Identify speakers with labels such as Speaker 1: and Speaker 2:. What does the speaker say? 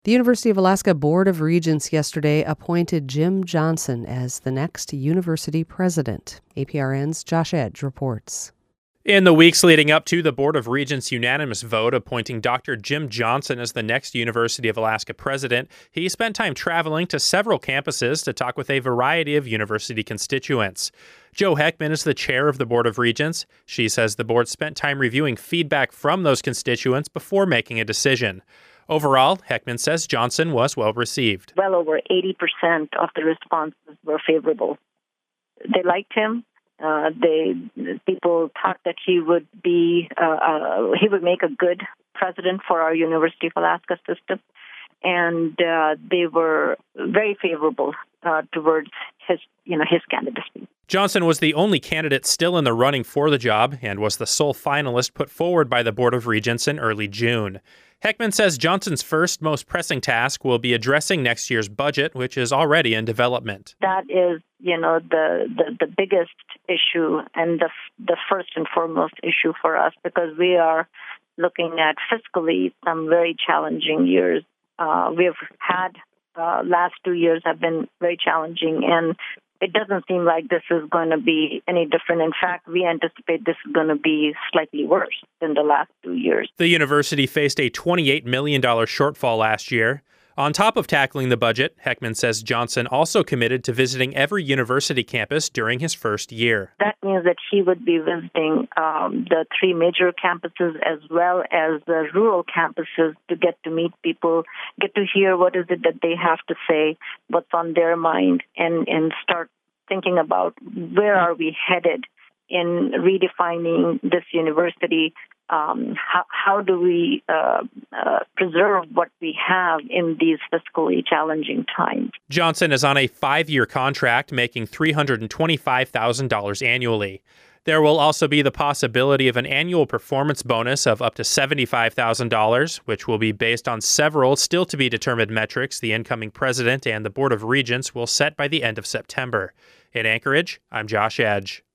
Speaker 1: The University of Alaska Board of Regents yesterday appointed Jim Johnson as the next university president. APRN's Josh Edge reports.
Speaker 2: In the weeks leading up to the Board of Regents' unanimous vote appointing Dr. Jim Johnson as the next University of Alaska president, he spent time traveling to several campuses to talk with a variety of university constituents. Jo Heckman is the chair of the Board of Regents. She says the board spent time reviewing feedback from those constituents before making a decision. Overall, Heckman says Johnson was well received.
Speaker 3: Well over 80% of the responses were favorable. They liked him. People thought that he would make a good president for our University of Alaska system, and they were very favorable towards his candidacy.
Speaker 2: Johnson was the only candidate still in the running for the job and was the sole finalist put forward by the Board of Regents in early June. Heckman says Johnson's first, most pressing task will be addressing next year's budget, which is already in development.
Speaker 3: That is, the biggest issue and the first and foremost issue for us, because we are looking at fiscally some very challenging years. We've had last 2 years have been very challenging, and it doesn't seem like this is going to be any different. In fact, we anticipate this is going to be slightly worse than the last 2 years.
Speaker 2: The university faced a $28 million shortfall last year. On top of tackling the budget, Heckman says Johnson also committed to visiting every university campus during his first year.
Speaker 3: That means that he would be visiting the three major campuses as well as the rural campuses to get to meet people, get to hear what is it that they have to say, what's on their mind, and start thinking about where are we headed in redefining this university. How do we preserve what we have in these fiscally challenging times?
Speaker 2: Johnson is on a 5-year contract making $325,000 annually. There will also be the possibility of an annual performance bonus of up to $75,000, which will be based on several still-to-be-determined metrics the incoming president and the Board of Regents will set by the end of September. In Anchorage, I'm Josh Edge.